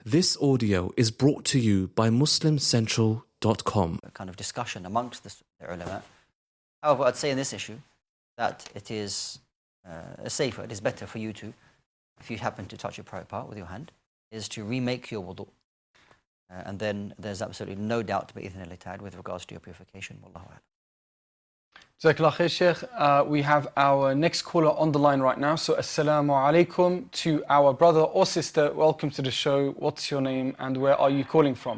This audio is brought to you by MuslimCentral.com. A kind of discussion amongst the ulama. However, I'd say in this issue that it is safer, it is better for you to, if you happen to touch a private part with your hand, is to remake your wudu. And then there's absolutely no doubt bi'idhnillah ta'ala with regards to your purification. Wallahu a'lam. Jazakallah khair, Sheikh. We have our next caller on the line right now. So, assalamu alaikum to our brother or sister. Welcome to the show. What's your name and where are you calling from?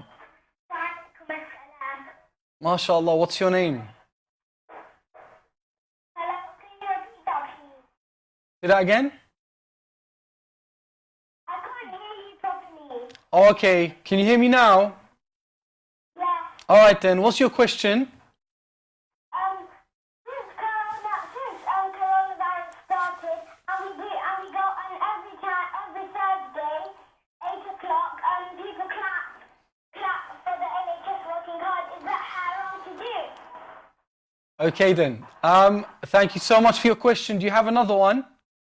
MashaAllah, what's your name? Say that again? I can't hear you properly. Oh, okay. Can you hear me now? Yeah. All right then. What's your question? Since coronavirus started, and we go on every Thursday, 8 o'clock, people clap for the NHS working hard. Is that haram to do? Okay then. Thank you so much for your question. Do you have another one?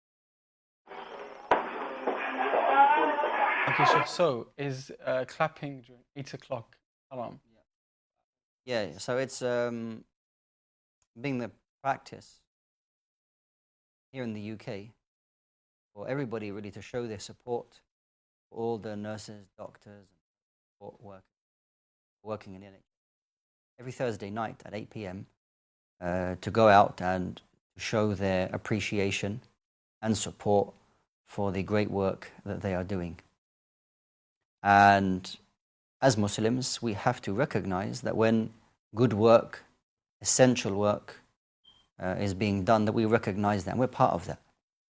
Okay, Sheikh. So, is clapping during 8 o'clock haram? Yeah, so it's being the practice here in the UK for everybody really to show their support for all the nurses, doctors, and support working in NHS. Every Thursday night at 8 p.m. To go out and show their appreciation and support for the great work that they are doing. And as Muslims, we have to recognize that when good work, essential work is being done, that we recognize that and we're part of that.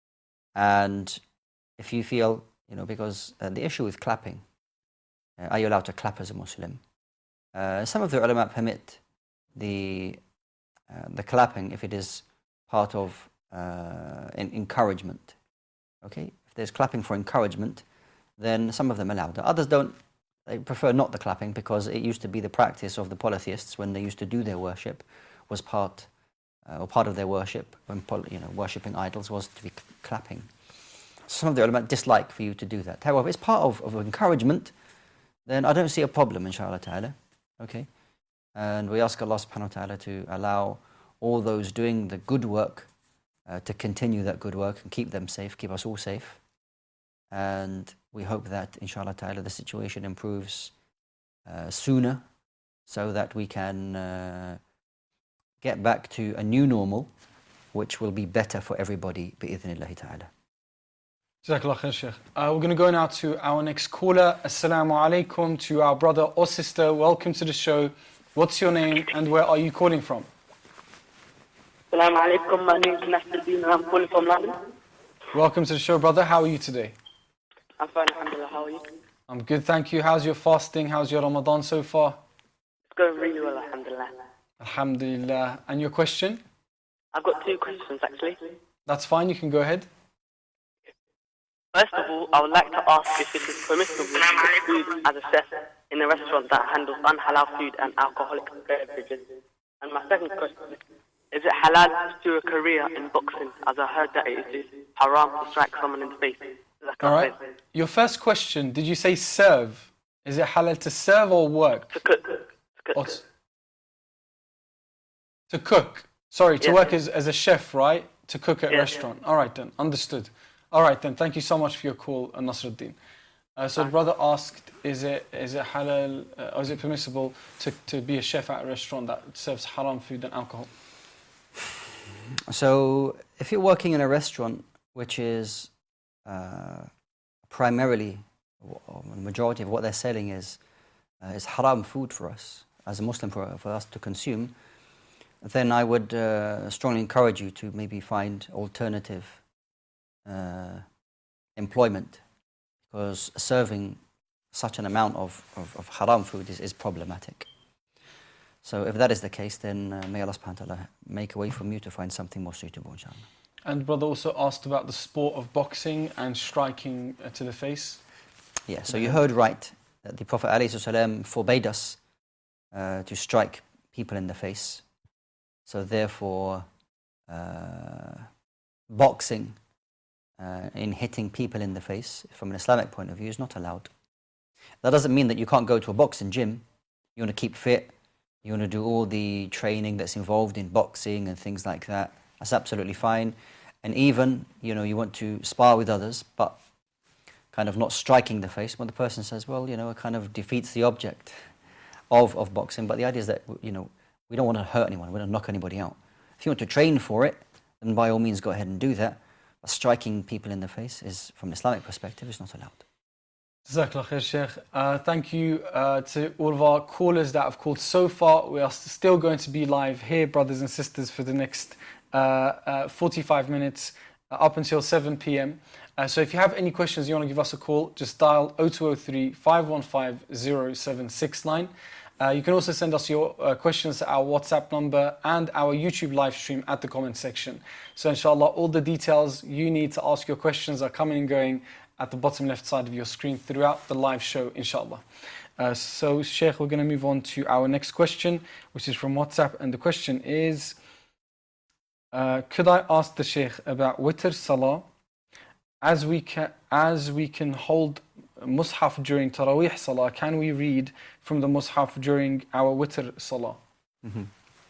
And if you feel, because the issue with clapping, are you allowed to clap as a Muslim? Some of the ulama permit the clapping if it is part of encouragement. Okay, if there's clapping for encouragement, then some of them allow that. Others don't. They prefer not the clapping because it used to be the practice of the polytheists when they used to do their worship, was part of their worship when worshipping idols was to be clapping. Some of the ulama dislike for you to do that. However, if it's part of encouragement, then I don't see a problem, inshallah ta'ala. Okay, and we ask Allah subhanahu wa ta'ala to allow all those doing the good work to continue that good work and keep them safe, keep us all safe. And we hope that, inshallah ta'ala, the situation improves sooner so that we can get back to a new normal, which will be better for everybody, bi'idhnillahi ta'ala. Jazakallah khair, Sheikh. We're going to go now to our next caller. Assalamu alaikum to our brother or sister. Welcome to the show. What's your name and where are you calling from? Assalamu alaikum. My name is Nasruddin. I'm calling from London. Welcome to the show, brother. How are you today? I'm fine, alhamdulillah. How are you? I'm good, thank you. How's your fasting? How's your Ramadan so far? It's going really well, alhamdulillah. Alhamdulillah. And your question? I've got two questions, actually. That's fine, you can go ahead. First of all, I would like to ask if it is permissible to cook food as a chef in a restaurant that handles unhalal food and alcoholic beverages. And my second question is it halal to do a career in boxing, as I heard that it is haram to strike someone in the face? All right. Your first question, did you say serve? Is it halal to serve or work? To cook. To cook. Sorry, to Yes. work as a chef, right? To cook at a restaurant. All right then, understood. All right then, thank you so much for your call, Nasruddin. So the brother asked, is it halal, or is it permissible to be a chef at a restaurant that serves haram food and alcohol? So if you're working in a restaurant which is primarily, the majority of what they're selling is haram food for us, as a Muslim, for us to consume, then I would strongly encourage you to maybe find alternative employment, because serving such an amount of haram food is problematic. So if that is the case, then may Allah subhanahu wa ta'ala make a way from you to find something more suitable, inshallah. And brother also asked about the sport of boxing and striking to the face. Yeah, so you heard right, that the Prophet ﷺ forbade us to strike people in the face. So therefore, boxing in hitting people in the face, from an Islamic point of view, is not allowed. That doesn't mean that you can't go to a boxing gym. You want to keep fit, you want to do all the training that's involved in boxing and things like that. That's absolutely fine. And even, you want to spar with others, but kind of not striking the face. When the person says, well, it kind of defeats the object of boxing. But the idea is that, we don't want to hurt anyone. We don't knock anybody out. If you want to train for it, then by all means go ahead and do that. But striking people in the face is, from an Islamic perspective, is not allowed. Jazakallah khair, Sheikh. Thank you to all of our callers that have called so far. We are still going to be live here, brothers and sisters, for the next 45 minutes up until 7 p.m. So if you have any questions, you want to give us a call, just dial 0203 515 0769. You can also send us your questions to our WhatsApp number and our YouTube live stream at the comment section. So inshallah, all the details you need to ask your questions are coming and going at the bottom left side of your screen throughout the live show, inshallah. So Sheikh, we're going to move on to our next question, which is from WhatsApp. And the question is, could I ask the Sheikh about Witr Salah? As we can hold Mus'haf during Taraweeh Salah, can we read from the Mus'haf during our Witr Salah? Mm-hmm.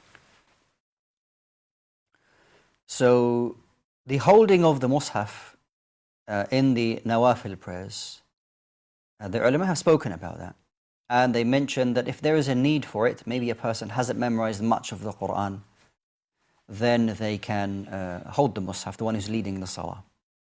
So the holding of the Mus'haf in the Nawafil prayers, the ulama have spoken about that. And they mentioned that if there is a need for it, maybe a person hasn't memorized much of the Quran, then they can hold the Mus'haf, the one who's leading the Salah.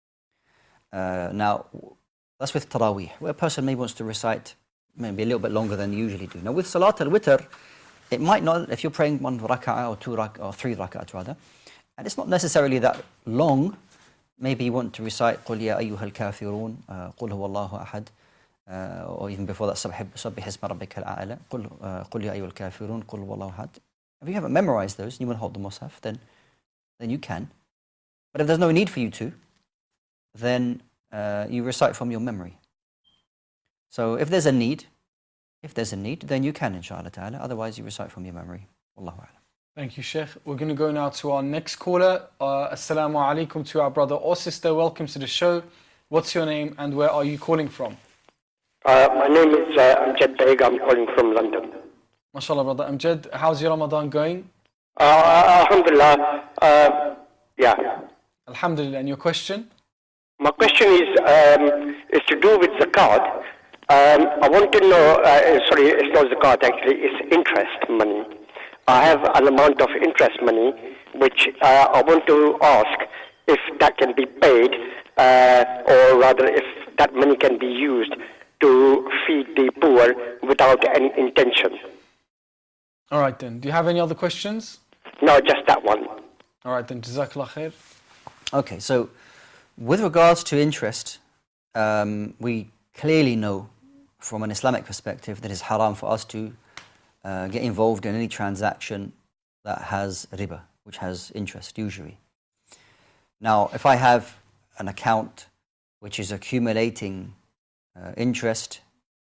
Now, that's with Taraweeh, where a person maybe wants to recite maybe a little bit longer than you usually do. Now, with Salat al-Witr, it might not, if you're praying 1 rak'ah or 2 rak'ah or 3 rak'ahs rather, and it's not necessarily that long. Maybe you want to recite قُلْ يَا أَيُّهَا الْكَافِرُونَ قُلْ هُوَ اللَّهُ أَحَدٌ, or even before that, سَبِّحِ اسْمَ رَبِّكَ الْأَعْلَى قُلْ يَا أَيُّهَا الْكَافِرُونَ قُلْ هُوَ اللَّهُ أَحَدٌ. If you haven't memorized those and you want to hold the Mus'haf, then you can. But if there's no need for you to, then you recite from your memory. So if there's a need, then you can, inshallah ta'ala. Otherwise, you recite from your memory. Wallahu a'lam. Thank you, Sheikh. We're going to go now to our next caller. Assalamu alaikum to our brother or sister. Welcome to the show. What's your name and where are you calling from? My name is Amjad Beg. I'm calling from London. MashaAllah, brother Amjad. How's your Ramadan going? Alhamdulillah. Yeah. Alhamdulillah. And your question? My question is to do with zakat. I want to know, sorry, it's not zakat actually, it's interest money. I have an amount of interest money which I want to ask if that can be paid or rather if that money can be used to feed the poor without any intention. All right then. Do you have any other questions? No, just that one. All right then. Jazakallah khair. Okay, so with regards to interest, we clearly know from an Islamic perspective that it's haram for us to get involved in any transaction that has riba, which has interest usually. Now, if I have an account which is accumulating interest,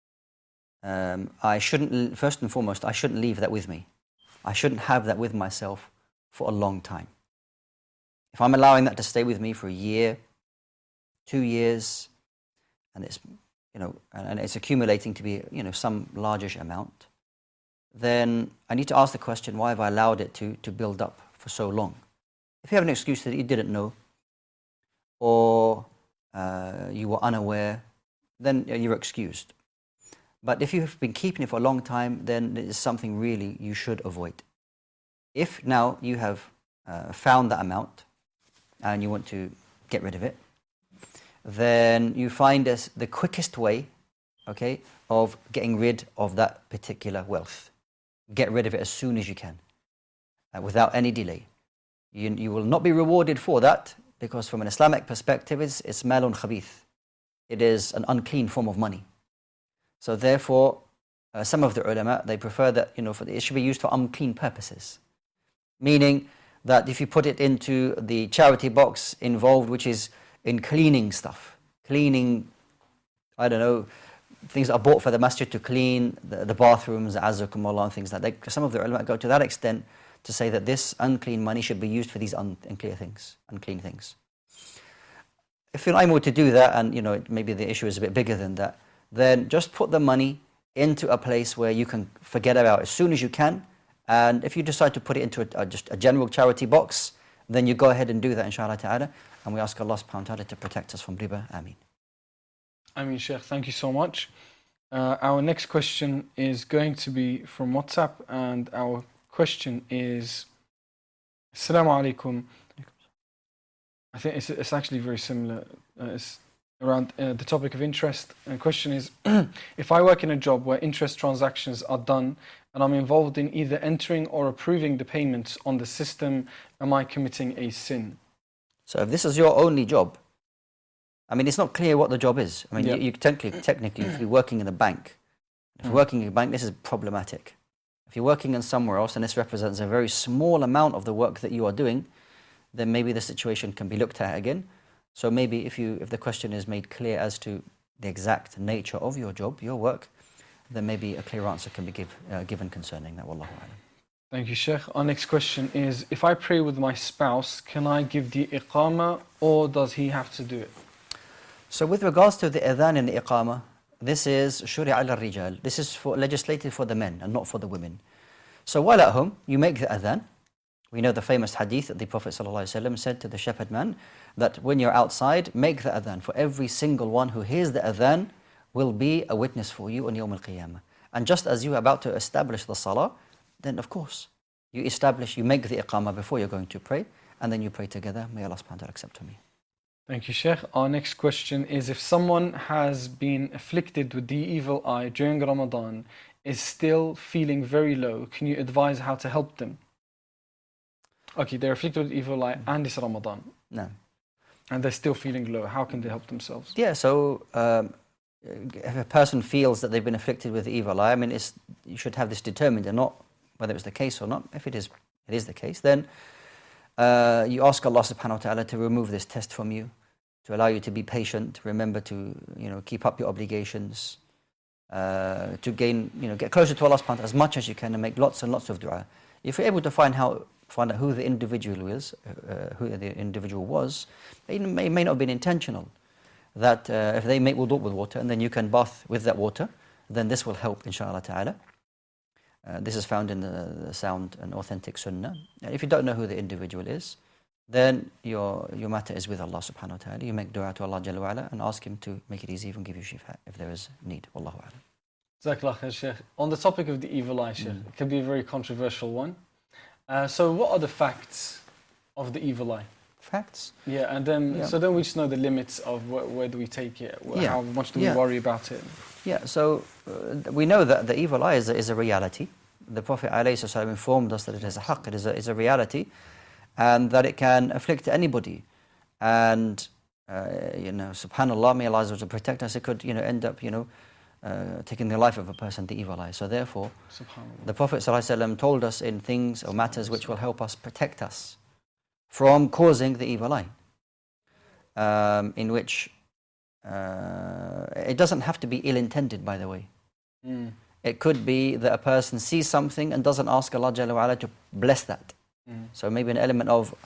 I shouldn't, first and foremost, I shouldn't leave that with me. I shouldn't have that with myself for a long time. If I'm allowing that to stay with me for a year, 2 years, and it's, and it's accumulating to be, some largish amount, then I need to ask the question, why have I allowed it to build up for so long? If you have an excuse that you didn't know, or you were unaware, then you're excused. But if you have been keeping it for a long time, then it is something really you should avoid. If now you have found that amount and you want to get rid of it, then you find the quickest way, okay, of getting rid of that particular wealth. Get rid of it as soon as you can, without any delay. You will not be rewarded for that, because from an Islamic perspective, it's malun khabith. It is an unclean form of money. So therefore, some of the ulama, they prefer that, it should be used for unclean purposes. Meaning that if you put it into the charity box involved, which is in cleaning stuff, things that are bought for the masjid to clean the bathrooms, azakumullah, and things like that. Some of the ulama go to that extent to say that this unclean money should be used for these unclean things. If you're not able to do that, and maybe the issue is a bit bigger than that, then just put the money into a place where you can forget about it as soon as you can. And if you decide to put it into just a general charity box, then you go ahead and do that, inshallah ta'ala. And we ask Allah subhanahu wa ta'ala to protect us from riba. Ameen. Ameen, Sheikh. Thank you so much. Our next question is going to be from WhatsApp, and our question is, Assalamu alaikum. I think it's actually very similar. It's around the topic of interest. And the question is, if I work in a job where interest transactions are done and I'm involved in either entering or approving the payments on the system, am I committing a sin? So if this is your only job, I mean, it's not clear what the job is. I mean, you technically, if you're working in a bank, if you're working in a bank, this is problematic. If you're working in somewhere else and this represents a very small amount of the work that you are doing, then maybe the situation can be looked at again. So maybe if the question is made clear as to the exact nature of your job, your work, then maybe a clear answer can be given concerning that. Wallahu a'lam. Thank you, Sheikh. Our next question is, if I pray with my spouse, can I give the iqamah or does he have to do it? So with regards to the adhan and the iqamah, this is shuri'a al-rijal. This is legislated for the men and not for the women. So while at home, you make the adhan. We know the famous hadith that the Prophet ﷺ said to the shepherd man that when you're outside, make the adhan. For every single one who hears the adhan will be a witness for you on Yawm al-Qiyamah. And just as you are about to establish the salah, then of course, you make the iqamah before you're going to pray, and then you pray together. May Allah subhanahu wa ta'ala accept me. Thank you, Sheikh. Our next question is, if someone has been afflicted with the evil eye during Ramadan, is still feeling very low, can you advise how to help them? Okay, they're afflicted with evil eye and it's Ramadan. No. And they're still feeling low. How can they help themselves? Yeah, so if a person feels that they've been afflicted with evil eye, I mean, you should have this determined and not whether it's the case or not. If it is the case, then you ask Allah subhanahu wa ta'ala to remove this test from you, to allow you to be patient, remember to keep up your obligations, to get closer to Allah subhanahu wa ta'ala as much as you can and make lots and lots of dua. If you're able to find out who the individual is, who the individual was, it may not have been intentional. That if they make wudu with water and then you can bath with that water, then this will help, inshallah ta'ala. This is found in the sound and authentic sunnah. If you don't know who the individual is, then your matter is with Allah subhanahu wa ta'ala. You make dua to Allah Jalla wa ala and ask Him to make it easy and give you shifa if there is need. Wallahu a'lam. Jazakallah khair, Sheikh. On the topic of the evil eye, Sheikh, it can be a very controversial one. So what are the facts of the evil eye? Facts? Yeah, and then so then we just know the limits of where do we take it, how much do we worry about it? Yeah, so we know that the evil eye is a reality. The Prophet ﷺ informed us that it is a haqq, it is a reality, and that it can afflict anybody. And subhanallah, may Allah protect us, it could end up taking the life of a person, the evil eye. So therefore, the Prophet ﷺ told us in things or matters which will help us, protect us from causing the evil eye, in which it doesn't have to be ill-intended, by the way. It could be that a person sees something and doesn't ask Allah Jalla wa ala to bless that. So maybe an element of,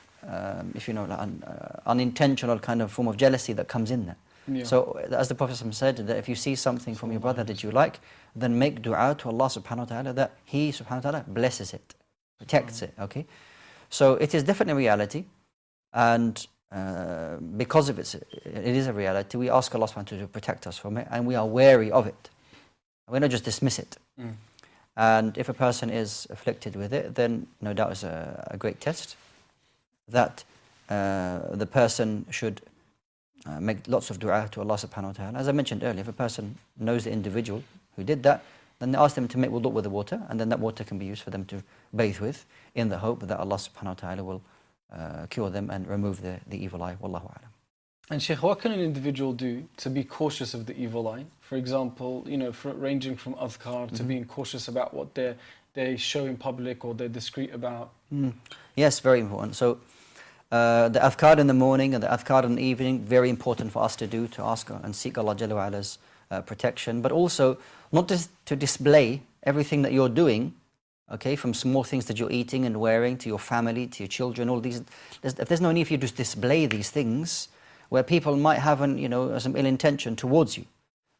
unintentional kind of form of jealousy that comes in there. Yeah. So as the Prophet said, that if you see something from your brother that you like, then make dua to Allah subhanahu wa ta'ala that He subhanahu wa ta'ala blesses it, protects it, okay? So it is definitely a reality, and because of it is a reality, we ask Allah subhanahu wa ta'ala to protect us from it, and we are wary of it. We don't just dismiss it. And if a person is afflicted with it, then no doubt it's a great test that the person should make lots of dua to Allah subhanahu wa ta'ala. As I mentioned earlier, if a person knows the individual who did that, then they ask them to make wudu with the water, and then that water can be used for them to bathe with, in the hope that Allah subhanahu wa ta'ala will cure them and remove the evil eye. Wallahu a'lam. And Sheikh, what can an individual do to be cautious of the evil eye? For example, ranging from adhkar to being cautious about what they show in public or they're discreet about. Yes, very important. So the adhkar in the morning and the adhkar in the evening, very important for us to do, to ask and seek Allah Jalla wa ala's protection, but also not just to display everything that you're doing, okay, from small things that you're eating and wearing to your family, to your children, all these. If there's no need for you to display these things, where people might have some ill intention towards you.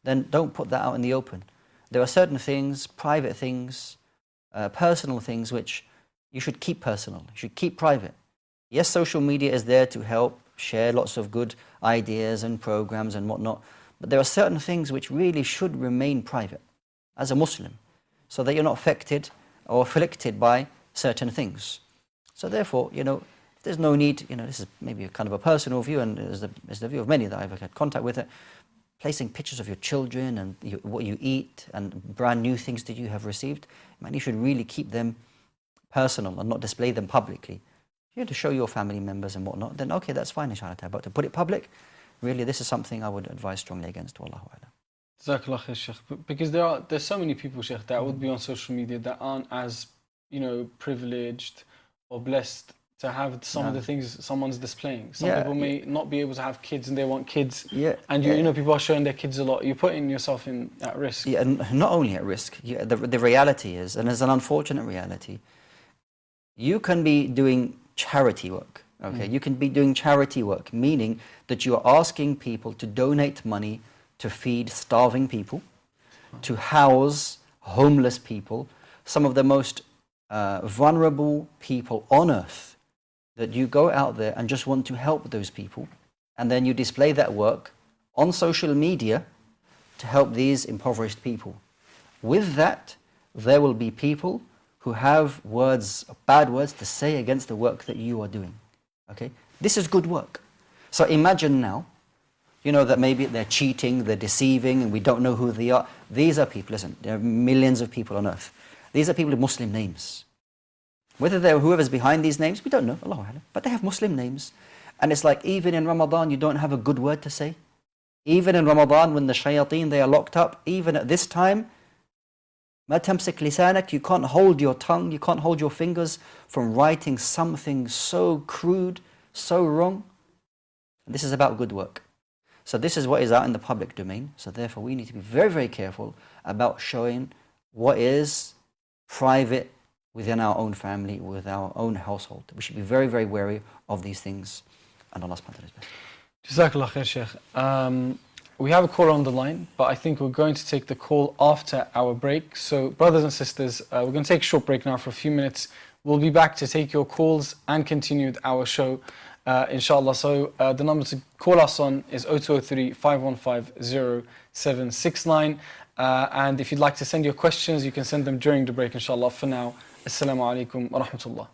then don't put that out in the open. There are certain things, private things, personal things, which you should keep personal, you should keep private. Yes, social media is there to help share lots of good ideas and programs and whatnot, but there are certain things which really should remain private as a Muslim, so that you're not affected or afflicted by certain things. So therefore, there's no need, this is maybe a kind of a personal view, and is the view of many that I've had contact with it, placing pictures of your children and what you eat and brand new things that you have received, you should really keep them personal and not display them publicly. If you have to show your family members and whatnot, then okay, that's fine, inshallah. But to put it public, really, this is something I would advise strongly against. Wallahu a'lam. Jazakallah khair, Sheikh. Because there's so many people, Sheikh, that would be on social media that aren't as, privileged or blessed to have some of the things someone's displaying. Some people may not be able to have kids and they want kids. Yeah. And people are showing their kids a lot. You're putting yourself at risk. Yeah, and not only at risk. The reality is, and it's an unfortunate reality, you can be doing charity work. Okay, you can be doing charity work, meaning that you are asking people to donate money to feed starving people, to house homeless people, some of the most vulnerable people on earth, that you go out there and just want to help those people, and then you display that work on social media to help these impoverished people. With that, there will be people who have bad words to say against the work that you are doing. Okay? This is good work. So imagine now, that maybe they're cheating, they're deceiving, and we don't know who they are. These are people, listen, there are millions of people on earth. These are people with Muslim names. Whether they're whoever's behind these names, we don't know, Allahu A'lam. But they have Muslim names. And it's like, even in Ramadan, you don't have a good word to say. Even in Ramadan, when the shayateen, they are locked up, even at this time, ما تمسك لسانك, you can't hold your tongue, you can't hold your fingers from writing something so crude, so wrong. And this is about good work. So this is what is out in the public domain. So therefore, we need to be very, very careful about showing what is private within our own family, with our own household. We should be very, very wary of these things. And Allah subhanahu wa ta'ala is best. Jazakallah khair, Sheikh. We have a caller on the line, but I think we're going to take the call after our break. So, brothers and sisters, we're going to take a short break now for a few minutes. We'll be back to take your calls and continue with our show, inshallah. So, the number to call us on is 0203 515 0769. And if you'd like to send your questions, you can send them during the break, inshallah. For now, Assalamu alaikum wa rahmatullah.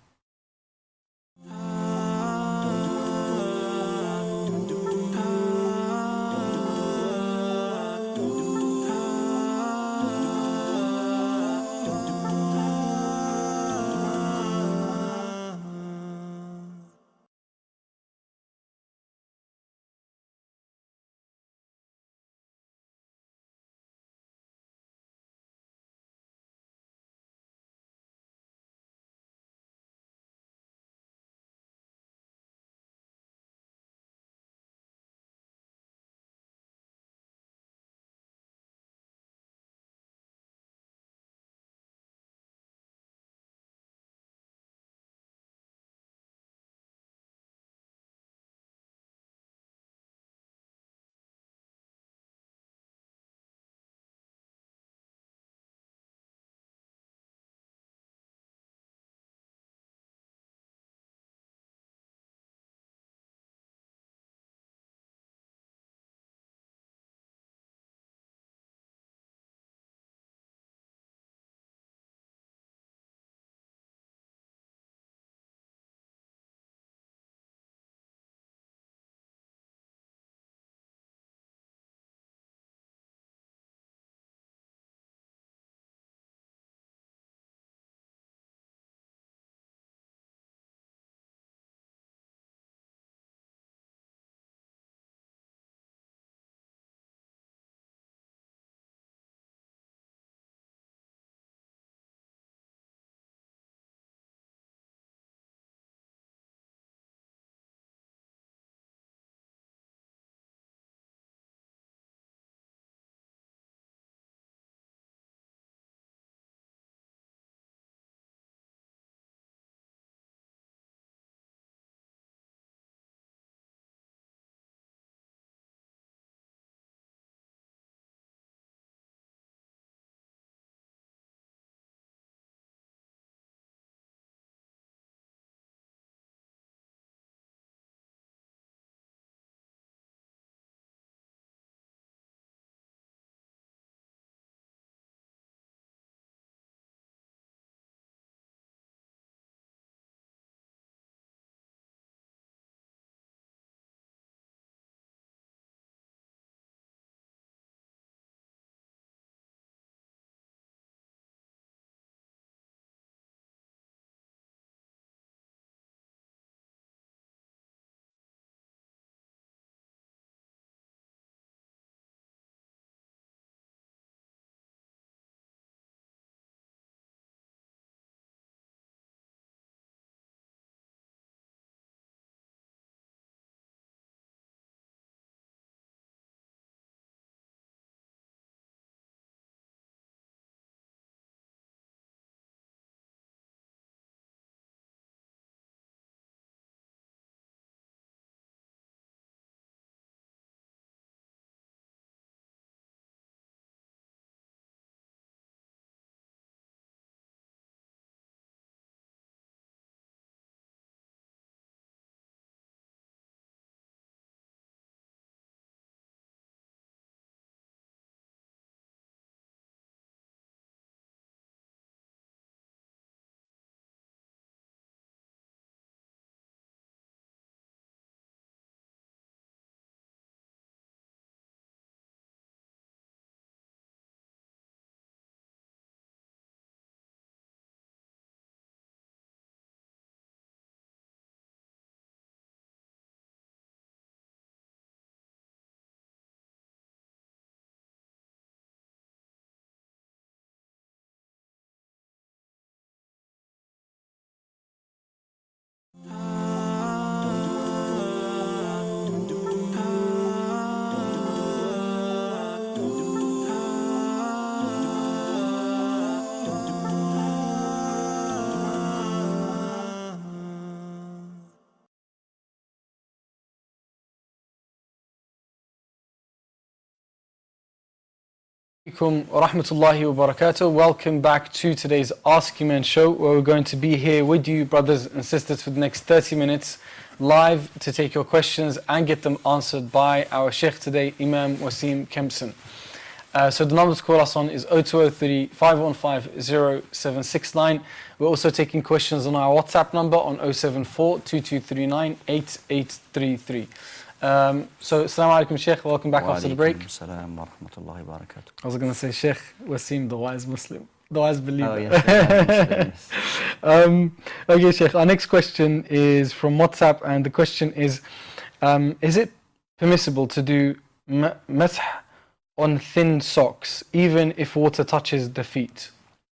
Assalamu alaikum wa rahmatullahi wa barakatuh. Welcome back to today's Ask Iman show, where we're going to be here with you, brothers and sisters, for the next 30 minutes live to take your questions and get them answered by our Sheikh today, Imam Wasim Kempson. So the number to call us on is 0203 515 0769. We're also taking questions on our WhatsApp number on 074 2239 8833. So, Assalamu alaikum, Sheikh. Welcome back after the break. Assalamu wa rahmatullahi wa barakatuh. I was going to say, Sheikh Wasim, the wise Muslim, the wise believer. Oh, yes. Okay, Sheikh. Our next question is from WhatsApp, and the question is it permissible to do masah on thin socks, even if water touches the feet?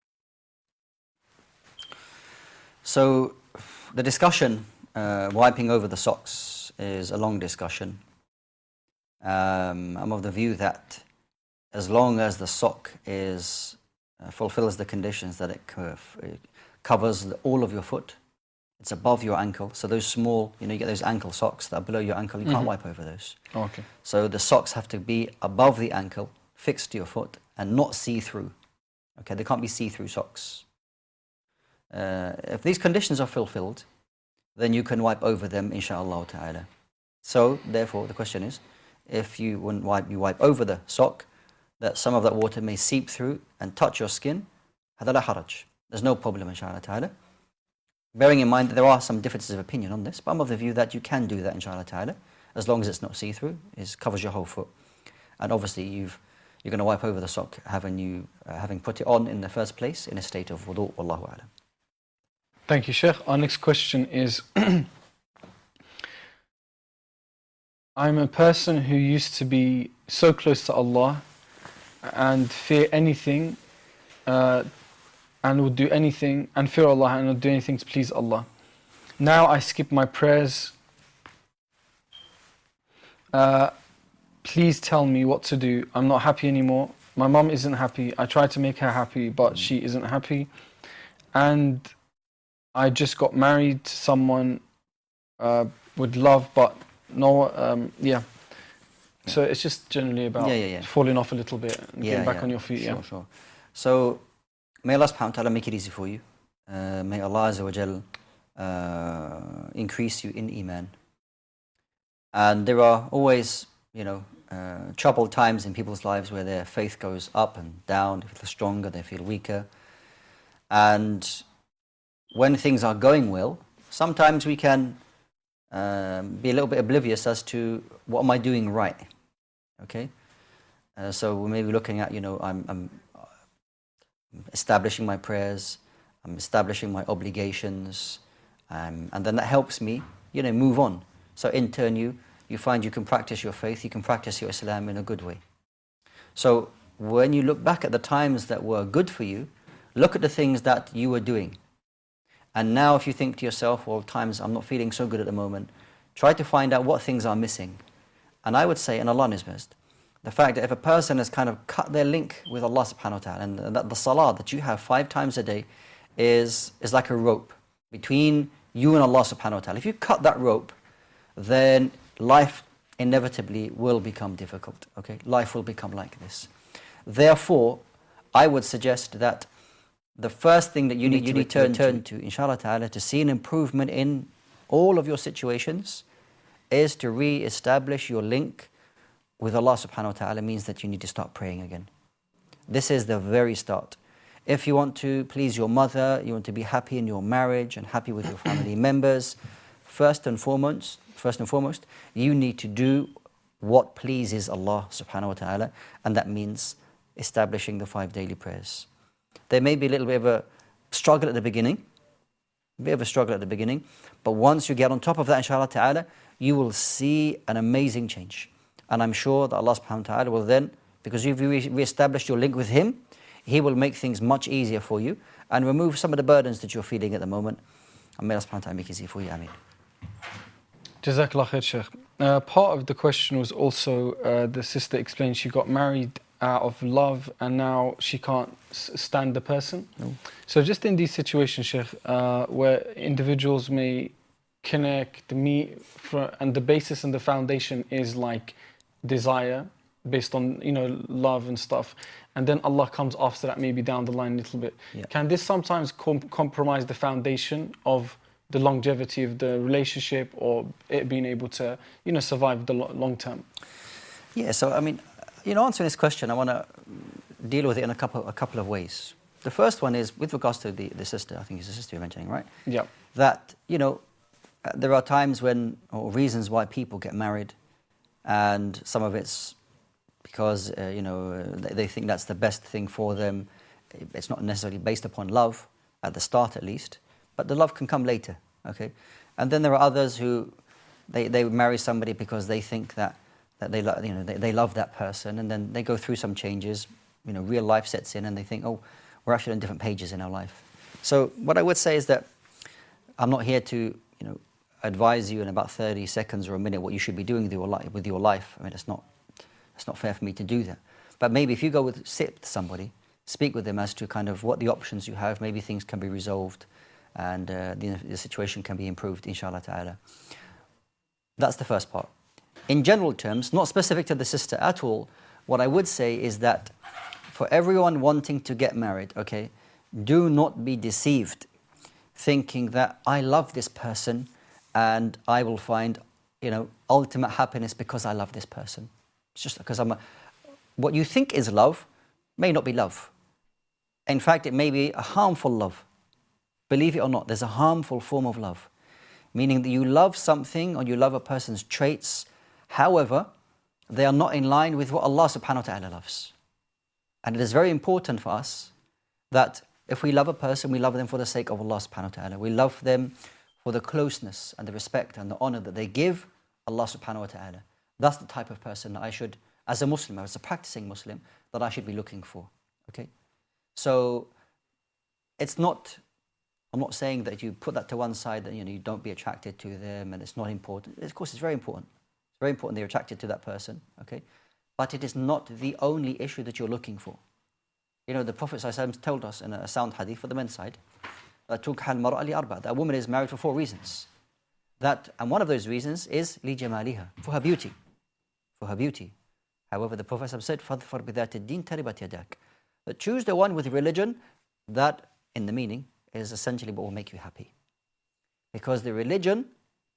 So, the discussion, wiping over the socks, is a long discussion. I'm of the view that as long as the sock is fulfills the conditions that it covers all of your foot, it's above your ankle. So those small, you get those ankle socks that are below your ankle, you can't wipe over those. Okay. So the socks have to be above the ankle, fixed to your foot, and not see-through. Okay, they can't be see-through socks. If these conditions are fulfilled, then you can wipe over them, inshaAllah ta'ala. So, therefore, the question is, if you wouldn't wipe, you wipe over the sock, that some of that water may seep through and touch your skin, هذا لا حرج. There's no problem, inshaAllah ta'ala. Bearing in mind that there are some differences of opinion on this, but I'm of the view that you can do that, inshaAllah ta'ala, as long as it's not see-through, it covers your whole foot. And obviously, you're going to wipe over the sock, having put it on in the first place, in a state of wudu, wallahu a'lam. Thank you, Sheikh. Our next question is, I'm a person who used to be so close to Allah and fear anything and would do anything, and fear Allah and would do anything to please Allah. Now I skip my prayers. Please tell me what to do. I'm not happy anymore. My mum isn't happy. I try to make her happy, but she isn't happy. And I just got married to someone with love, but no, So it's just generally about falling off a little bit and getting back on your feet. Sure. So may Allah subhanahu wa ta'ala make it easy for you. May Allah Azza wa Jal increase you in Iman. And there are always, troubled times in people's lives where their faith goes up and down. They feel stronger, they feel weaker. And when things are going well, sometimes we can be a little bit oblivious as to what am I doing right. Okay, so we may be looking at, I'm establishing my prayers, I'm establishing my obligations, and then that helps me, move on. So in turn, you find you can practice your faith, you can practice your Islam in a good way. So when you look back at the times that were good for you, look at the things that you were doing. And now if you think to yourself, well, times I'm not feeling so good at the moment, try to find out what things are missing. And I would say, and Allah knows best, the fact that if a person has kind of cut their link with Allah subhanahu wa ta'ala, and that the salah that you have 5 times a day is like a rope between you and Allah subhanahu wa ta'ala. If you cut that rope, then life inevitably will become difficult. Okay, life will become like this. Therefore, I would suggest that the first thing that you need to return to, inshallah ta'ala, to see an improvement in all of your situations is to re-establish your link with Allah subhanahu wa ta'ala. Means that you need to start praying again. This is the very start. If you want to please your mother, you want to be happy in your marriage and happy with your family members, first and foremost, you need to do what pleases Allah subhanahu wa ta'ala, and that means establishing the 5 daily prayers. There may be a little bit of a struggle at the beginning, but once you get on top of that, inshallah ta'ala, you will see an amazing change. And I'm sure that Allah subhanahu wa ta'ala will then, because you've re-established your link with Him, He will make things much easier for you and remove some of the burdens that you're feeling at the moment. And may Allah subhanahu wa ta'ala make it easy for you. Ameen. Jazakallah khair, Sheikh. Part of the question was also, the sister explained she got married out of love and now she can't stand the person. No. So just in these situations, Sheikh, where individuals may connect, meet, and the basis and the foundation is like desire based on, love and stuff. and then Allah comes after that, maybe down the line a little bit. Yeah. Can this sometimes compromise the foundation of the longevity of the relationship, or it being able to, survive the long term? Yeah, so I mean, answering this question, I want to deal with it in a couple of ways. The first one is with regards to the sister. I think it's the sister you're mentioning, right? Yeah. That, there are times when, or reasons why people get married, and some of it's because, they think that's the best thing for them. It's not necessarily based upon love, at the start at least, but the love can come later, okay? And then there are others who, they marry somebody because they think that they love that person, and then they go through some changes, real life sets in, and they think, oh, we're actually on different pages in our life. So what I would say is that I'm not here to, advise you in about 30 seconds or a minute what you should be doing with your life. I mean, it's not fair for me to do that. But maybe if you sit with somebody, speak with them as to kind of what the options you have, maybe things can be resolved, and the situation can be improved, inshallah ta'ala. That's the first part. In general terms, not specific to the sister at all, what I would say is that for everyone wanting to get married, okay, do not be deceived thinking that I love this person and I will find, ultimate happiness because I love this person. It's just because what you think is love may not be love. In fact, it may be a harmful love. Believe it or not, there's a harmful form of love, meaning that you love something or you love a person's traits, however, they are not in line with what Allah subhanahu wa ta'ala loves. And it is very important for us that if we love a person, we love them for the sake of Allah subhanahu wa ta'ala. We love them for the closeness and the respect and the honor that they give Allah subhanahu wa ta'ala. That's the type of person that I should, as a Muslim, as a practicing Muslim, that I should be looking for. Okay? So I'm not saying that you put that to one side, that you don't be attracted to them and it's not important. Of course, it's very important. It's very important that you're attracted to that person, okay? But it is not the only issue that you're looking for. The Prophet ﷺ told us in a sound hadith for the men's side, that a woman is married for 4 reasons. And one of those reasons is لِجَمَالِهَا, for her beauty. For her beauty. However, the Prophet ﷺ said, فَظْفَرْ بِذَاتِ الدِّينِ تَرِبَتْ يَدَاكَ, that choose the one with religion that, in the meaning, is essentially what will make you happy. Because the religion,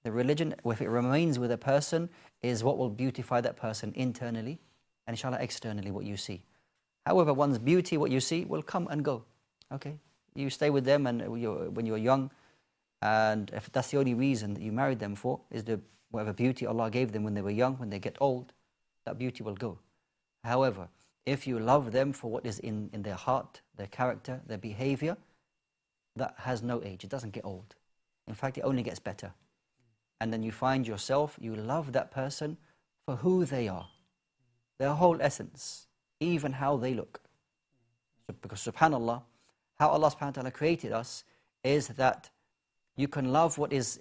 if it remains with a person, is what will beautify that person internally, and inshallah externally what you see. However, one's beauty, what you see, will come and go. Okay? You stay with them and when you're young, and if that's the only reason that you married them for, is whatever beauty Allah gave them when they were young, when they get old, that beauty will go. However, if you love them for what is in their heart, their character, their behavior, that has no age. It doesn't get old. In fact, it only gets better. And then you find yourself, you love that person for who they are, their whole essence, even how they look. Because subhanAllah, how Allah subhanahu wa ta'ala created us is that you can love what is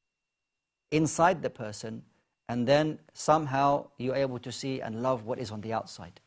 inside the person, and then somehow you're able to see and love what is on the outside.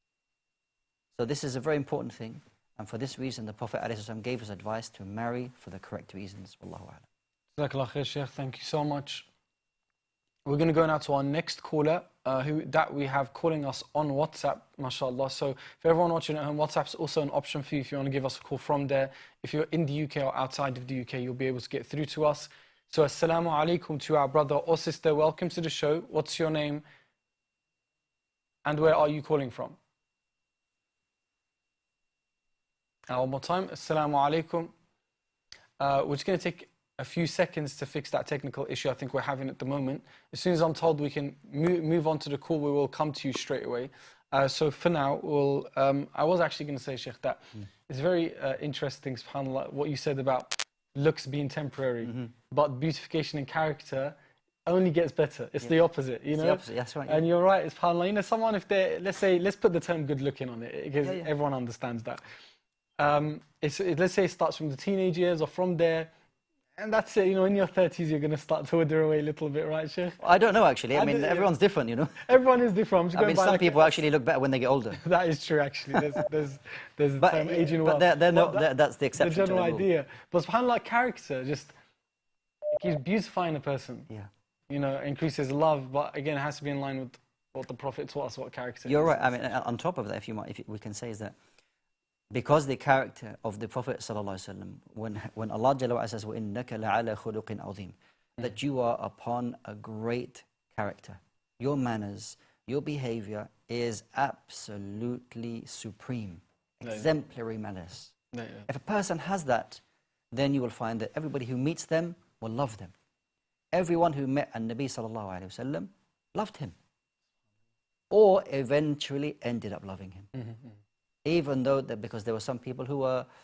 So this is a very important thing, and for this reason the Prophet ﷺ gave us advice to marry for the correct reasons. Wallahu a'lam. Jazakallah khair, Shaykh. Thank you so much. We're going to go now to our next caller, that we have calling us on WhatsApp, mashallah. So for everyone watching at home, WhatsApp's also an option for you if you want to give us a call from there. If you're in the UK or outside of the UK, you'll be able to get through to us. So assalamu alaikum to our brother or sister. Welcome to the show. What's your name? And where are you calling from? And one more time. Assalamu alaikum. We're just going to take a few seconds to fix that technical issue I think we're having at the moment. As soon as I'm told we can move on to the call, we will come to you straight away. So for now, I was actually going to say, Sheikh, that it's very interesting, subhanAllah, what you said about looks being temporary, but beautification and character only gets better. It's the opposite, It's the opposite, that's right. And you're right, subhanAllah, someone, if they're, let's put the term good looking on it, because everyone understands that. Let's say it starts from the teenage years or from there, and that's it, in your 30s you're going to start to wither away a little bit, right, Sheikh? I don't know, actually. I mean, everyone's different, Everyone is different. Some people actually look better when they get older. That is true, actually. There's the term aging well. But that's the exception. The general idea. But subhanAllah, character just keeps beautifying a person. Yeah. Increases love, but again, it has to be in line with what the Prophet taught us what character You're is. right. I mean, on top of that, if we can say is that because the character of the Prophet ﷺ, when Allah Jalla wa Ala says, وَإِنَّكَ لَعَلَى خُلُقٍ عَظِيمٍ, that you are upon a great character. Your manners, your behavior is absolutely supreme, exemplary manners. If a person has that, then you will find that everybody who meets them will love them. Everyone who met An-Nabi sallallahu alayhi wa sallam loved him, or eventually ended up loving him. Even though because there were some people who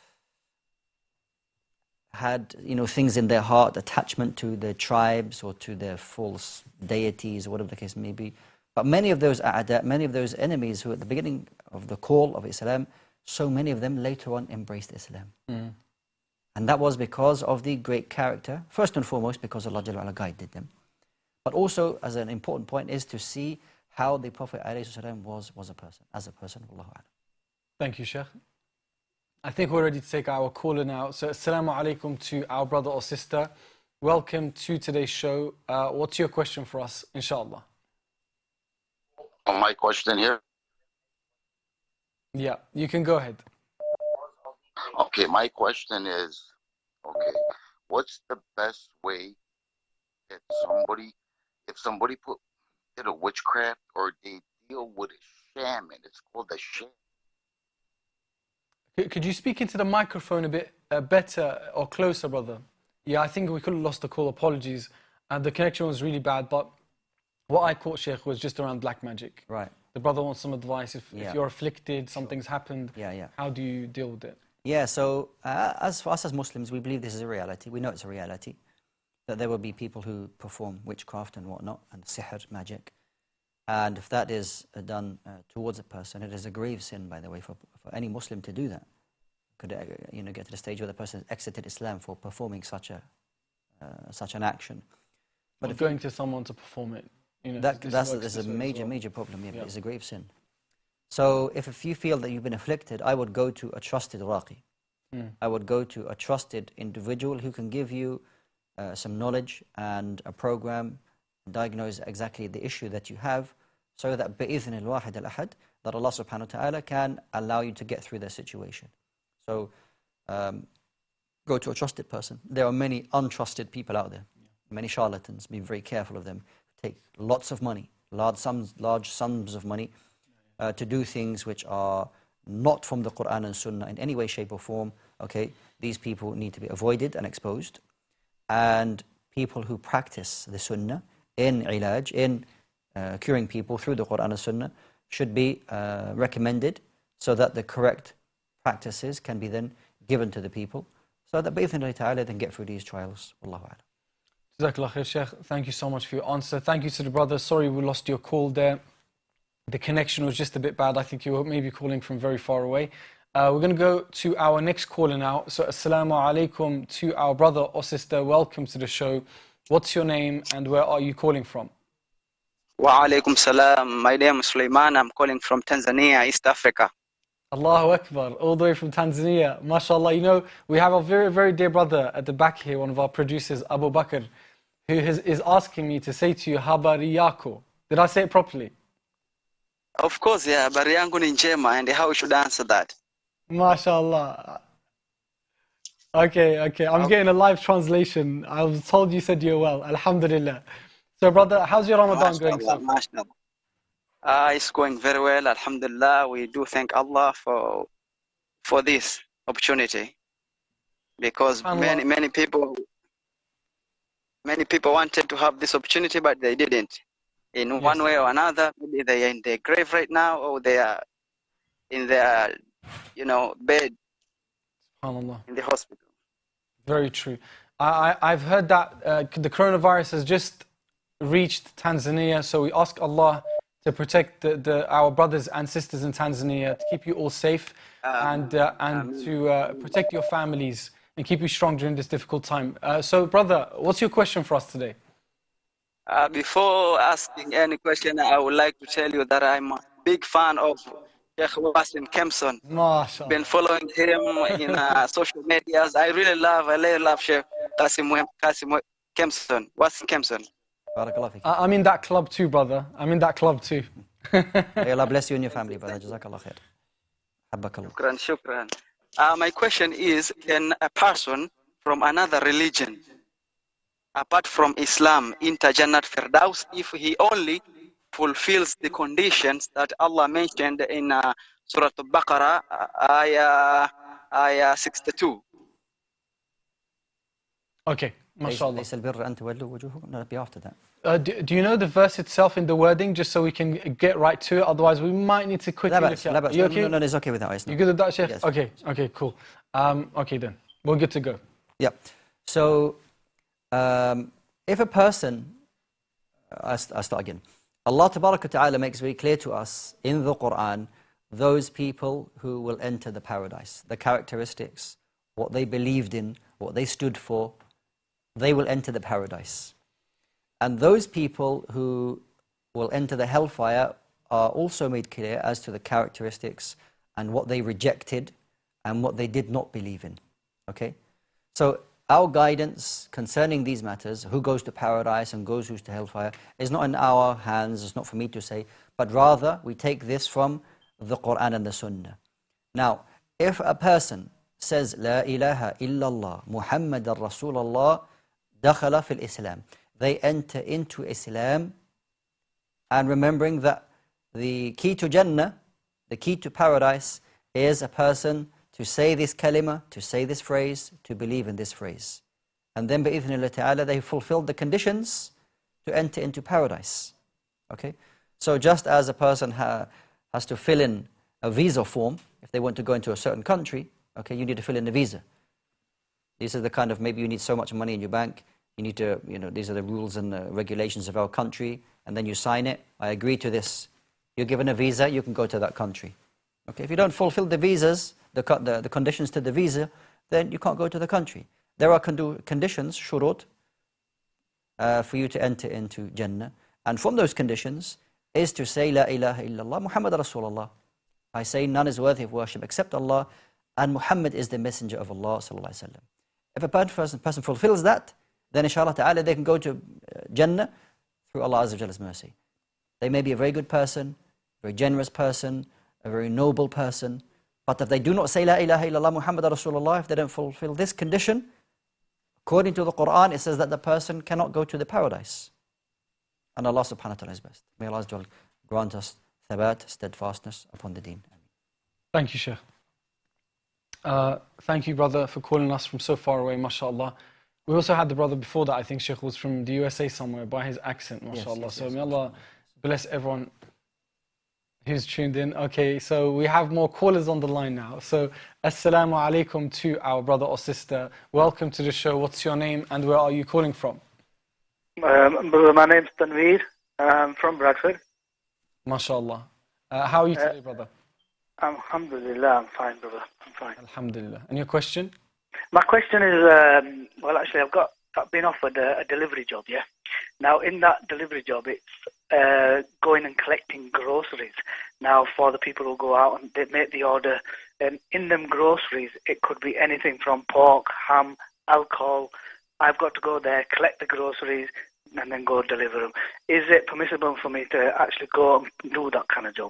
had things in their heart, attachment to their tribes or to their false deities or whatever the case may be. But many of those many of those enemies who at the beginning of the call of Islam, so many of them later on embraced Islam. And that was because of the great character, first and foremost because Allah Jalla wa Ala guided them. But also, as an important point, is to see how the Prophet ﷺ was a person, as a person. Wallahu a'lam. Thank you, Sheikh. I think we're ready to take our caller now. So, assalamu alaikum to our brother or sister. Welcome to today's show. What's your question for us, inshallah? My question here. Yeah, you can go ahead. Okay, my question is, what's the best way that if somebody did a witchcraft or they deal with a shaman, it's called a shaman. Could you speak into the microphone a bit better or closer, brother? Yeah, I think we could have lost the call. Apologies. The connection was really bad, but what I caught, Sheikh, was just around black magic. Right. The brother wants some advice. If you're afflicted, something's happened, how do you deal with it? Yeah, so as for us as Muslims, we believe this is a reality. We know it's a reality, that there will be people who perform witchcraft and whatnot, and sihr, magic. And if that is done towards a person, it is a grave sin, by the way, for any Muslim to do that. Could get to the stage where the person has exited Islam for performing such an action. But if going to someone to perform it, that's a major problem. Yeah, it's a grave sin. So if you feel that you've been afflicted, I would go to a trusted raqi. I would go to a trusted individual who can give you some knowledge and a program, diagnose exactly the issue that you have, so that بإذن الواحد الأحد, that Allah subhanahu wa ta'ala can allow you to get through the situation. So go to a trusted person. There are many untrusted people out there, many charlatans. Be very careful of them. Take lots of money, large sums of money to do things which are not from the Quran and Sunnah in any way, shape or form. Okay, these people need to be avoided and exposed. And people who practice the Sunnah in ilaj, in curing people through the Quran and Sunnah, should be recommended, so that the correct practices can be then given to the people, so that bi'idhnillahi ta'ala then get through these trials. Wallahu a'lam. Jazakallah khair, Sheikh. Thank you so much for your answer. Thank you to the brother. Sorry we lost your call there. The connection was just a bit bad. I think you were maybe calling from very far away. We're going to go to our next caller now. So, assalamu alaikum to our brother or sister. Welcome to the show. What's your name and where are you calling from? Wa alaikum salam. My name is Sulaiman. I'm calling from Tanzania, East Africa. Allahu Akbar, all the way from Tanzania. MashaAllah. We have a very, very dear brother at the back here, one of our producers, Abu Bakr, who is asking me to say to you, habari yako. Did I say it properly? Of course, yeah. Habari yangu ni njema, and how we should answer that? MashaAllah. Okay. I'm getting a live translation. I was told you said you're well. Alhamdulillah. So, brother, how's your Ramadan going so far? It's going very well, alhamdulillah. We do thank Allah for this opportunity, because many people wanted to have this opportunity, but they didn't. In one way or another, maybe they are in their grave right now, or they are in their bed in the hospital. Very true. I've heard that the coronavirus has just reached Tanzania, so we ask Allah to protect our brothers and sisters in Tanzania, to keep you all safe, and to protect your families and keep you strong during this difficult time. So, brother, what's your question for us today? Before asking any question, I would like to tell you that I'm a big fan of Sheikh Wasim Kempson. MashaAllah. Been following him in social medias. I really love Sheikh Wasim Kempson. Barakallah fik. I'm in that club too, brother. I'm in that club too. May Allah bless you and your family, brother. Jazakallah khair. Habbakallah. Shukran. My question is, can a person from another religion, apart from Islam, enter Jannat Firdaus if he only fulfills the conditions that Allah mentioned in Surah Al-Baqarah, ayah 62? Okay, mashallah. ليس البر أن تولوا وجوهكم. No, be after that. Do you know the verse itself in the wording, just so we can get right to it? Otherwise, we might need to quickly look at it. You okay? No, it's okay with that. You good with that, Sheikh? Yes. Okay, cool. Okay then, we're good to go. Yeah. So, if a person, I'll start again. Allah Ta'ala makes very clear to us in the Quran those people who will enter the paradise, the characteristics, what they believed in, what they stood for, they will enter the paradise. And those people who will enter the hellfire are also made clear as to the characteristics and what they rejected and what they did not believe in. Okay? So our guidance concerning these matters, who goes to paradise and who's to hellfire, is not in our hands, it's not for me to say, but rather we take this from the Quran and the Sunnah. Now, if a person says, La ilaha illallah, Muhammadan Rasulullah, dakhala fil Islam, they enter into Islam, and remembering that the key to Jannah, the key to paradise, is a person to say this kalima, to say this phrase, to believe in this phrase. And then, bi'idhnillah ta'ala, they fulfilled the conditions to enter into paradise. Okay? So just as a person has to fill in a visa form, if they want to go into a certain country, okay, you need to fill in a visa. These are the kind of, maybe you need so much money in your bank, you need to, these are the rules and the regulations of our country, and then you sign it, I agree to this. You're given a visa, you can go to that country. Okay, if you don't fulfill the visas, the conditions to the visa, then you can't go to the country. There are conditions, shurut, for you to enter into Jannah. And from those conditions is to say, La ilaha illallah, Muhammad Rasulullah. I say none is worthy of worship except Allah, and Muhammad is the messenger of Allah sallallahu alaihi wasallam. If a person fulfills that, then inshallah ta'ala they can go to Jannah through Allah Azza wa Jalla's mercy. They may be a very good person, a very generous person, a very noble person, but if they do not say La ilaha illallah Muhammad Rasulullah, if they don't fulfill this condition, according to the Quran, it says that the person cannot go to the paradise. And Allah subhanahu wa ta'ala is best. May Allah Azza wa Jalla grant us thabat, steadfastness upon the deen. Thank you, Sheikh. Thank you, brother, for calling us from so far away, mashallah. We also had the brother before that, I think Sheikh was from the USA somewhere, by his accent, mashallah. Yes, so may Allah bless everyone who's tuned in. Okay, so we have more callers on the line now. So, assalamu alaikum to our brother or sister. Welcome to the show. What's your name and where are you calling from? Brother, my name's Tanveer. I'm from Bradford. MashaAllah. How are you today, brother? Alhamdulillah, I'm fine, brother. I'm fine. Alhamdulillah. And your question? My question is, well, actually, I've been offered a delivery job, yeah? Now, in that delivery job, it's going and collecting groceries. Now, for the people who go out and they make the order, and in them groceries, it could be anything from pork, ham, alcohol. I've got to go there, collect the groceries, and then go deliver them. Is it permissible for me to actually go and do that kind of job?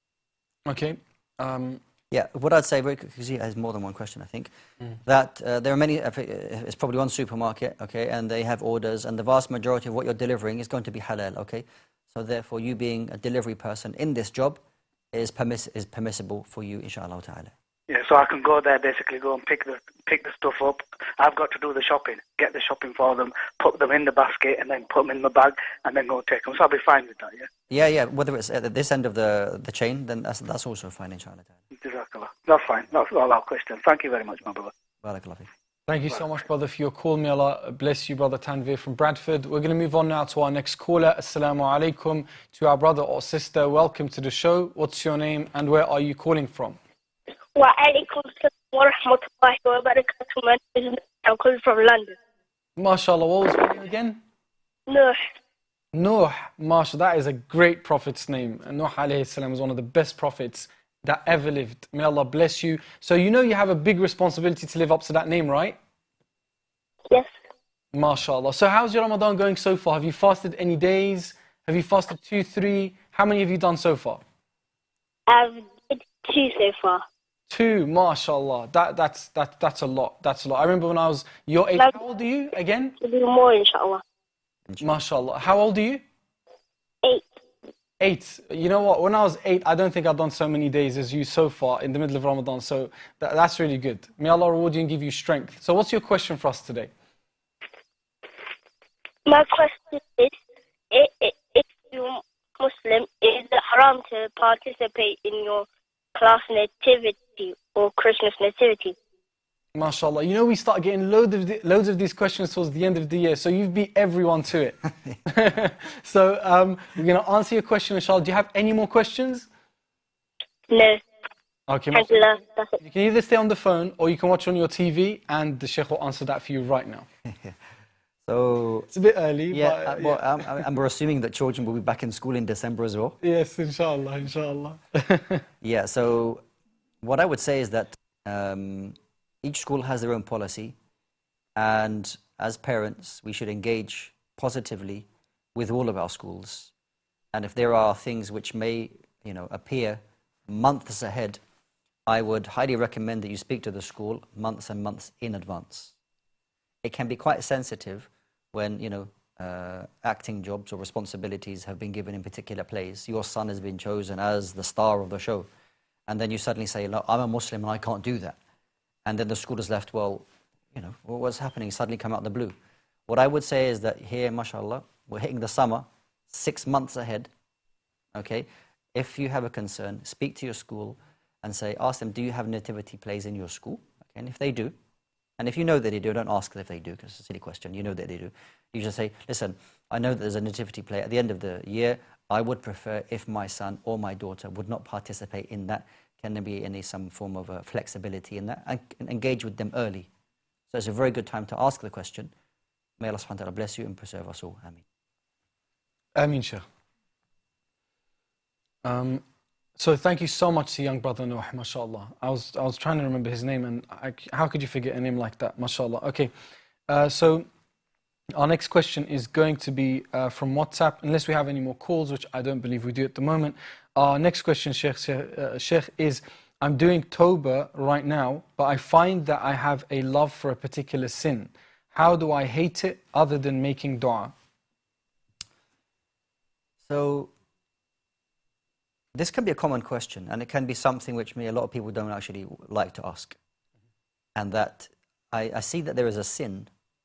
Okay. Yeah, what I'd say very quickly, because he has more than one question, I think, that there are many, it's probably one supermarket, okay, and they have orders, and the vast majority of what you're delivering is going to be halal, okay? So therefore, you being a delivery person in this job is permissible for you, inshallah ta'ala. Yeah, so I can go there, basically go and pick the stuff up. I've got to do the shopping, get the shopping for them, put them in the basket, and then put them in my bag, and then go take them. So I'll be fine with that, yeah? Yeah, whether it's at this end of the chain, then that's also fine, inshallah ta'ala. That's fine. That's all our questions. Thank you very much, my brother. Barakallah. Thank you so much, brother, for your call. May Allah bless you, brother Tanveer from Bradford. We're going to move on now to our next caller. Assalamu alaikum to our brother or sister. Welcome to the show. What's your name and where are you calling from? Wa alaikum assalam wa rahmatullahi wa barakatuh. My name is I'm calling from London. MashaAllah, what was your name again? Nuh. Nuh, MashaAllah, that is a great prophet's name. And Nuh alayhi salam is one of the best prophets that ever lived. May Allah bless you. So you know you have a big responsibility to live up to that name, right? Yes. MashaAllah. So how's your Ramadan going so far? Have you fasted any days? Have you fasted 2, 3? How many have you done so far? 2 so far. 2, MashaAllah. That's a lot. That's a lot. I remember when I was your age. How old are you again? To do more, inshallah. MashaAllah. How old are you? 8. 8. You know what? When I was 8, I don't think I've done so many days as you so far in the middle of Ramadan. So that's really good. May Allah reward you and give you strength. So what's your question for us today? My question is, if you're Muslim, is it haram to participate in your class nativity or Christmas nativity? MashaAllah. You know, we start getting loads of these questions towards the end of the year, so you've beat everyone to it. So we're going to answer your question, inshallah. Do you have any more questions? No. Okay, Alhamdulillah, that's it. you can either stay on the phone or you can watch on your TV and the Sheikh will answer that for you right now. So It's a bit early, yeah, but... well, and we're assuming that children will be back in school in December as well. Yes, inshallah, inshallah. Yeah, so what I would say is that each school has their own policy, and as parents, we should engage positively with all of our schools. And if there are things which may, appear months ahead, I would highly recommend that you speak to the school months and months in advance. It can be quite sensitive when, acting jobs or responsibilities have been given in particular plays. Your son has been chosen as the star of the show. And then you suddenly say, no, I'm a Muslim and I can't do that. And then the school is left, well, what's happening? Suddenly come out of the blue. What I would say is that here, mashallah, we're hitting the summer 6 months ahead. Okay? If you have a concern, speak to your school and ask them, do you have nativity plays in your school? Okay? And if they do, and if you know that they do, don't ask if they do, because it's a silly question. You know that they do. You just say, listen, I know that there's a nativity play at the end of the year. I would prefer if my son or my daughter would not participate in that. Can there be some form of flexibility in that? And engage with them early. So it's a very good time to ask the question. May Allah subhanahu wa ta'ala bless you and preserve us all. Ameen. Ameen, Sheikh. So thank you so much to young brother Noah, mashallah. I was trying to remember his name, and how could you forget a name like that, mashallah. Okay, so our next question is going to be from WhatsApp, unless we have any more calls, which I don't believe we do at the moment. Our next question, Sheikh, is, I'm doing Tawbah right now, but I find that I have a love for a particular sin. How do I hate it other than making dua? So, this can be a common question, and it can be something which a lot of people don't actually like to ask. And that I see that there is a sin,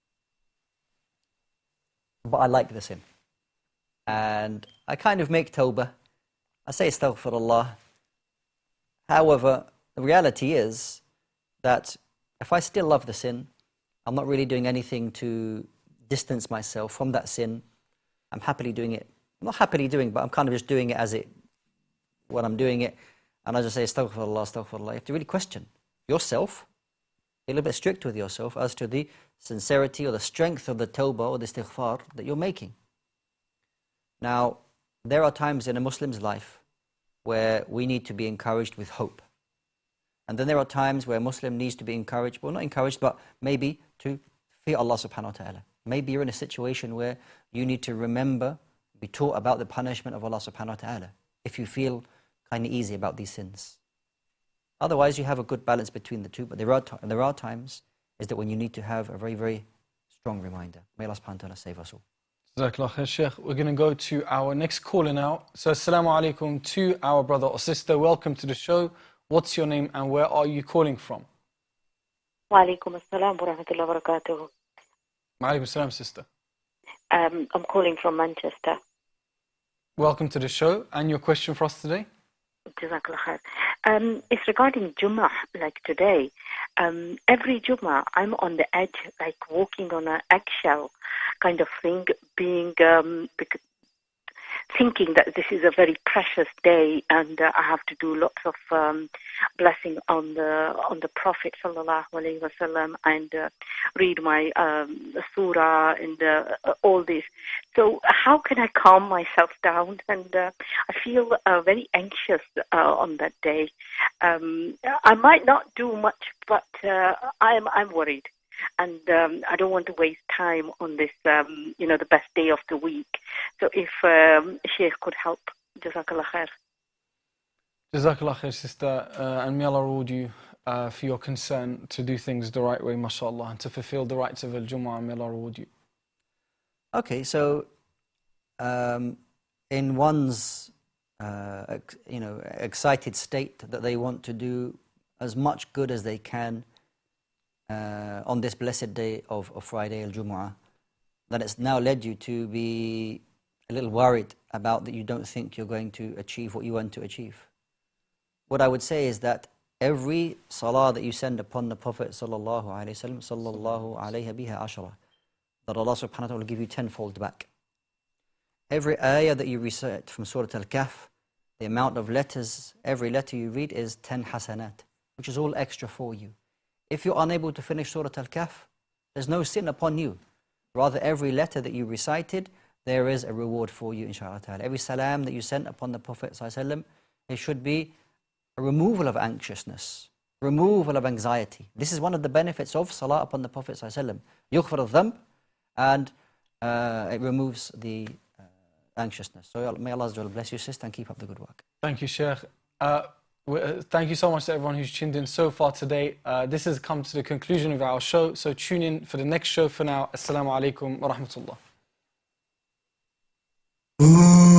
but I like the sin. And I kind of make tawbah. I say astaghfirullah. However, the reality is that if I still love the sin, I'm not really doing anything to distance myself from that sin. I'm happily doing it. I'm not happily doing, but I'm kind of just doing it when I'm doing it, and I just say astaghfirullah, astaghfirullah. You have to really question yourself, be a little bit strict with yourself as to the sincerity or the strength of the tawbah or the istighfar that you're making. Now, there are times in a Muslim's life where we need to be encouraged with hope. And then there are times where a Muslim needs to be encouraged, well, not encouraged, but maybe to fear Allah subhanahu wa ta'ala. Maybe you're in a situation where you need to remember, be taught about the punishment of Allah subhanahu wa ta'ala, if you feel kind of easy about these sins. Otherwise, you have a good balance between the two, but there are times is that when you need to have a very, very strong reminder. May Allah subhanahu wa ta'ala save us all. Jazakallah khair, Sheikh. We're going to go to our next caller now. So, assalamu alaikum to our brother or sister. Welcome to the show. What's your name and where are you calling from? Wa alaikum assalam wa rahmatullahi wa barakatuh. Wa alaikum assalam, sister. I'm calling from Manchester. Welcome to the show. And your question for us today? Jazakallah khair. It's regarding Jummah, like today. Every Jummah, I'm on the edge, like walking on an eggshell kind of thing, thinking that this is a very precious day and I have to do lots of blessing on the Prophet sallallahu alaihi wasallam and read my surah and all this. So how can I calm myself down? And I feel very anxious on that day. I might not do much, but I'm worried. and I don't want to waste time on this, the best day of the week. So if Sheikh could help, Jazakallah khair. Jazakallah khair, sister, and may Allah reward you for your concern to do things the right way, mashallah, and to fulfill the rights of Al-Jumu'ah. May Allah reward you. Okay, so in one's excited state that they want to do as much good as they can on this blessed day of Friday Al-Jumu'ah, that it's now led you to be a little worried about that you don't think you're going to achieve what you want to achieve. What I would say is that every salah that you send upon the Prophet sallallahu alaihi wasallam, sallallahu alaihi biha ashara, that Allah subhanahu wa ta'ala will give you tenfold back. Every ayah that you recite from Surah Al-Kahf, the amount of letters, every letter you read is 10 hasanat, which is all extra for you. If you're unable to finish Surah Al-Kahf, there's no sin upon you. Rather, every letter that you recited, there is a reward for you, inshallah ta'ala. Every salam that you sent upon the Prophet sallallahu alaihi wasallam, it should be a removal of anxiousness, removal of anxiety. This is one of the benefits of salah upon the Prophet sallallahu alaihi wasallam. Yughfar al-dhanb, and it removes the anxiousness. So may Allah bless you, sister, and keep up the good work. Thank you, Sheikh. Thank you so much to everyone who's tuned in so far today. This has come to the conclusion of our show, so tune in for the next show. For now, Assalamu alaikum wa rahmatullah.